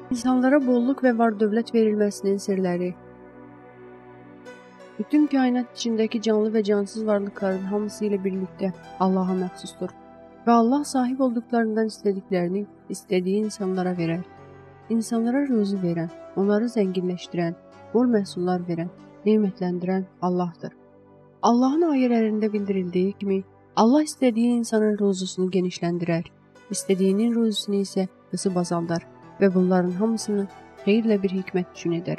İnsanlara bolluk ve var-dövlət verilməsinin sirləri. Bütün kainat içindəki canlı və cansız varlıqların hamısı ilə birlikdə Allaha məxsusdur. Və Allah sahib olduqlarından istədiklərini istədiyi insanlara verər. İnsanlara ruzi verən, onları zənginləşdirən, bol məhsullar verən, nemətləndirən Allahdır. Allahın ayələrində bildirildiyi kimi, Allah istədiyi insanın ruzusunu genişləndirər, istədiyinin ruzusunu isə qısıb azaldar və bunların hamısını xeyirlə bir hikmət üçün edər.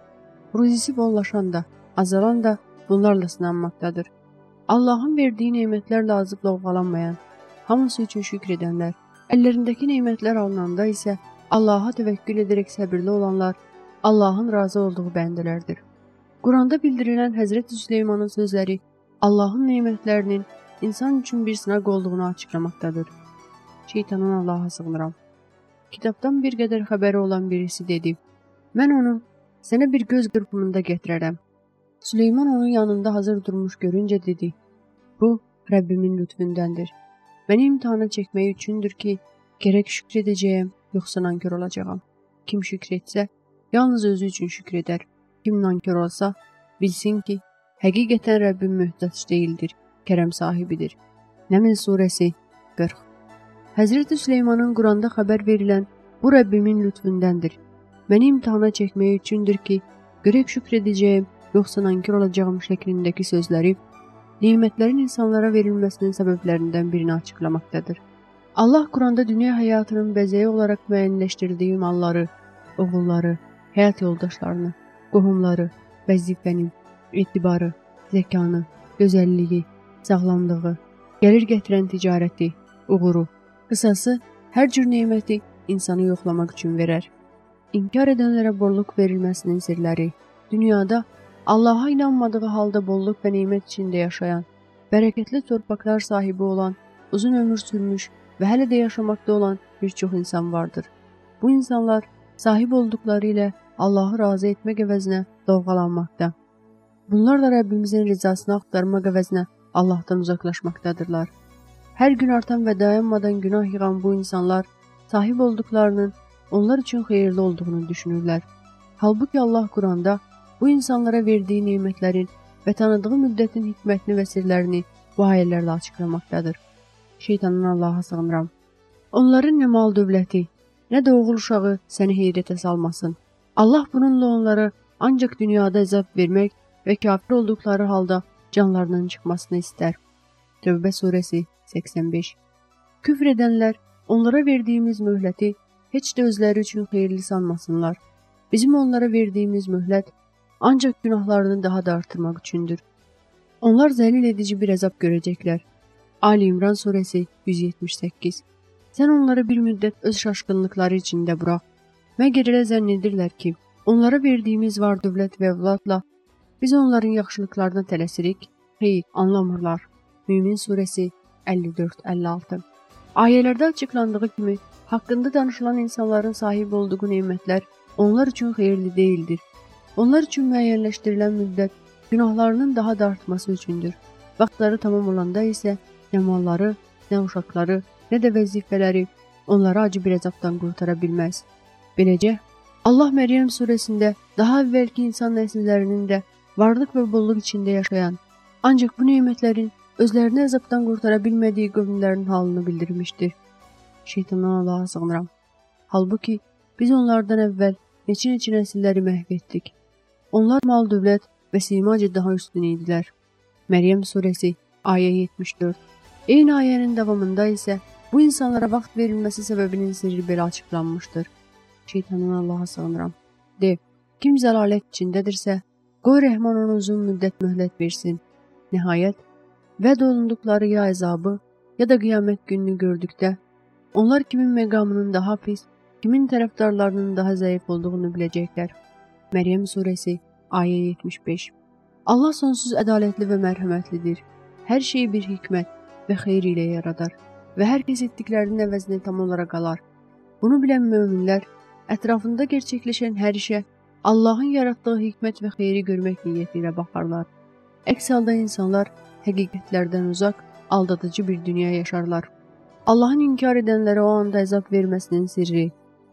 Ruzisi bollaşan da, azalan da bunlarla sınanmaqdadır. Allahın verdiyi nemətlərlə azıb lovğalanmayan, hamısı üçün şükr edənlər, əllərindəki nemətlər alınanda isə Allaha təvəkkül edərək səbirli olanlar, Allahın razı olduğu bəndələrdir. Quranda bildirilən Həzrəti Süleymanın sözləri Allahın nemətlərinin insan üçün bir sınaq olduğunu açıqlamaqdadır. Şeytandan Allaha sığınıram. Kitabdan bir qədər xəbəri olan birisi dedi, mən onu sənə bir göz qırpımında gətirərəm. Süleyman onun yanında hazır durmuş görüncə dedi, bu Rəbbimin lütfündəndir. Məni imtihana çəkmək üçündür ki, gərək şükr edəcəyəm, yoxsa nankör olacağam. Kim şükr etsə, yalnız özü üçün şükr edər. Kim nankör olsa, bilsin ki, həqiqətən Rəbbim möhtac deyildir, kərəm sahibidir. Nəml surəsi 40. Həzrəti Süleymanın Quranda xəbər verilən bu Rəbbimin lütfündəndir. Məni imtihana çəkmək üçündür ki, görək şükr edəcəyəm, yoxsa nankör olacağım şəklindəki sözləri nemətlərin insanlara verilməsinin səbəblərindən birini açıqlamaqdadır. Allah Quranda dünya həyatının bəzəyi olaraq müəyyənləşdirdiyi malları, oğulları, həyat yoldaşlarını, qohumları, vəzifəni, etibarı, zəkanı, gözəlliyi, sağlamlığı, gəlir gətirən ticarəti, uğuru, qısası hər cür neməti insanı yoxlamaq üçün verər. İnkar edənlərə bolluq verilməsinin sirləri, dünyada Allaha inanmadığı halda bolluq və nemət içində yaşayan, bərəkətli torpaqlar sahibi olan, uzun ömür sürmüş və hələ də yaşamaqda olan bir çox insan vardır. Bu insanlar sahib olduqları ilə Allahı razı etmək əvəzinə lovğalanmaqda. Bunlar da Rəbbimizin rizasını axtarmaq əvəzinə Allahdan uzaqlaşmaqdadırlar. Hər gün artan və dayanmadan günah yığan bu insanlar sahib olduqlarının onlar üçün xeyirli olduğunu düşünürlər. Halbuki Allah Quranda bu insanlara verdiyi nemətlərin və tanıdığı müddətin hikmətini və sirlərini bu ayələrlə açıqlamaqdadır. Şeytandan Allaha sığınıram. Onların nə mal dövləti, nə də oğul uşağı səni heyrətə salmasın. Allah bununla onları ancaq dünyada əzab vermək və kafir olduqları halda canlarının çıxmasını istər. Tövbə surəsi 85. Küfr edənlər onlara verdiyimiz möhləti heç də özləri üçün xeyirli sanmasınlar. Bizim onlara verdiyimiz möhlət ancaq günahlarını daha da artırmaq üçündür. Onlar zəlil edici bir əzab görəcəklər. Ali İmran surəsi 178. Sən onları bir müddət öz şaşqınlıqları içində burax. Məgər elə zənn edirlər ki, onlara verdiyimiz var dövlət və evladla biz onların yaxşılıqlarına tələsirik. Xeyr, anlamırlar. Mümin surəsi 54-56. Ayələrdə açıqlandığı kimi, haqqında danışılan insanların sahib olduğu nemətlər onlar üçün xeyirli deyildir. Onlar üçün müəyyənləşdirilən müddət günahlarının daha da artması üçündür. Vaxtları tamam olanda isə nə malları, nə uşaqları, nə də vəzifələri onları acı bir əzabdan qurtara bilməz. Beləcə, Allah Məryəm surəsində daha əvvəlki insan nəsillərinin də varlıq və bolluk içində yaşayan, ancaq bu nemətlərin özlərini əzabdan qurtara bilmədiyi qövmlərin halını bildirmişdir. Şeytandan Allaha sığınıram. Halbuki biz onlardan əvvəl neçə nəsilləri məhv etdik. Onlar mal dövlət və simacı daha üstün idilər. Məryəm surəsi ayə 74. Eyni ayənin davamında isə bu insanlara vaxt verilməsi səbəbinin sirri belə açıqlanmışdır. Şeytandan Allaha sığınıram. De, kim zəlalət içindədirsə, qoy Rəhman ona uzun müddət möhlət versin. Nəhayət, vəd olunduqları ya əzabı, ya da qiyamət gününü gördükdə, onlar kimin məqamının daha pis, kimin tərəfdarlarının daha zəif olduğunu biləcəklər. Məryəm surəsi ayə 75. Allah sonsuz ədalətli və mərhəmətlidir. Hər şeyi bir hikmət və xeyir ilə yaradar və hər kəs etdiklərinin əvəzini tam olaraq alar. Bunu bilən möminlər ətrafında gerçəkləşən hər işə Allahın yaratdığı hikmət və xeyri görmək niyyəti ilə baxarlar. Əks halda insanlar həqiqətlərdən uzaq, aldadıcı bir dünya yaşarlar. Allahın inkar edənlərə o anda əzab verməsinin sirri,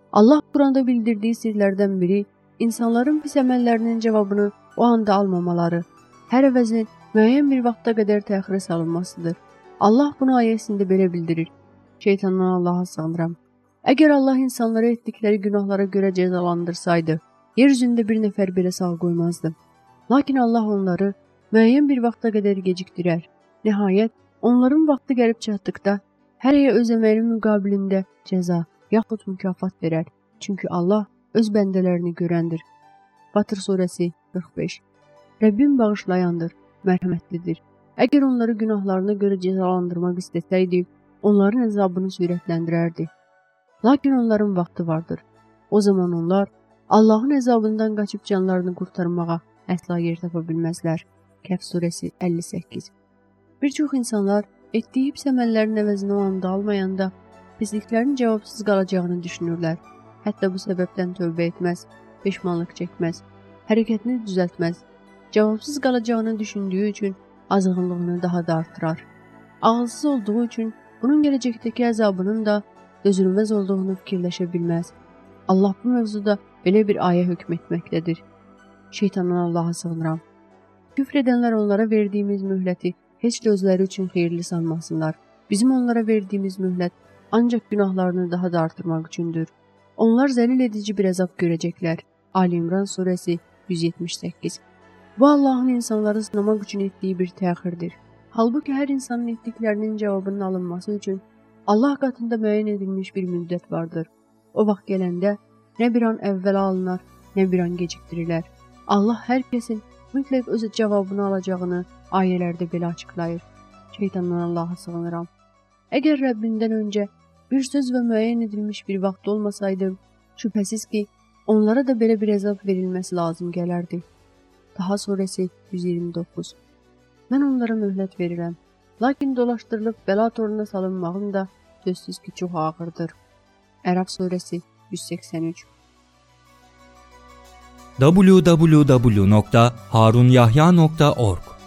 Allah Kur'anda bildirdiği sirlerden biri, insanların pis əməllərinin cevabını o anda almamaları, hər əvəzin müəyyən bir vaxta qədər təxirə salınmasıdır. Allah bunu ayəsində belə bildirir. Şeytandan Allaha sığınıram. Əgər Allah insanlara etdikləri günahlara görə cəzalandırsaydı, yeryüzündə bir nəfər belə sağ qoymazdı. Lakin Allah onları müəyyən bir vaxta qədər gecikdirər. Nəhayət, onların vaxtı gəlib çatdıqda, hərəyə öz əməli müqabilində cəza yaxud mükafat verər. Çünki Allah öz bəndələrini görəndir. Fatır surəsi 45. Rəbbim bağışlayandır, mərhəmətlidir. Əgər onları günahlarına görə cəzalandırmaq istəsəydi, onların əzabını sürətləndirərdi. Lakin onların vaxtı vardır. O zaman onlar Allahın əzabından qaçıb canlarını qurtarmağa əsla yer tapa bilməzlər. Kəhf surəsi 58. Bir çox insanlar etdiyi pis əməllərin əvəzini o anda almayanda pisliklərin cavabsız qalacağını düşünürlər. Hətta bu səbəbdən tövbə etməz, peşmanlıq çəkməz, hərəkətini düzəltməz. Cavabsız qalacağını düşündüyü üçün azğınlığını daha da artırar. Ağılsız olduğu üçün bunun gələcəkdəki əzabının da dözülməz olduğunu fikirləşə bilməz. Allah bu mövzuda belə bir ayə hökm etməkdədir. Şeytandan Allaha sığınıram. Küfr edənlər onlara verdiyimiz mühləti heç də özləri üçün xeyirli sanmasınlar. Bizim onlara verdiyimiz mühlət ancaq günahlarını daha da artırmaq üçündür. Onlar zəlil edici bir əzab görəcəklər. Ali İmran surəsi 178. Bu Allahın insanları sınamaq üçün etdiyi bir təxirdir. Halbuki hər insanın etdiklərinin cavabının alınması üçün Allah qatında müəyyən edilmiş bir müddət vardır. O vaxt gələndə nə bir an əvvələ alınar, nə bir an geciktirilir. Allah hər kəsin mütləq öz cavabını alacağını ayələrdə belə açıqlayır. Şeytandan Allaha sığınıram. Əgər Rəbbindən öncə bir söz və müəyyən edilmiş bir vaxt olmasaydı, şübhəsiz ki, onlara da belə bir əzab verilməsi lazım gələrdi. Taha surəsi 129. Mən onlara möhlət verirəm. Lakin dolaşdırılıb bəla toruna salınmağım da sözsüz ki, çox ağırdır. Ərəf surəsi 183. www.harunyahya.org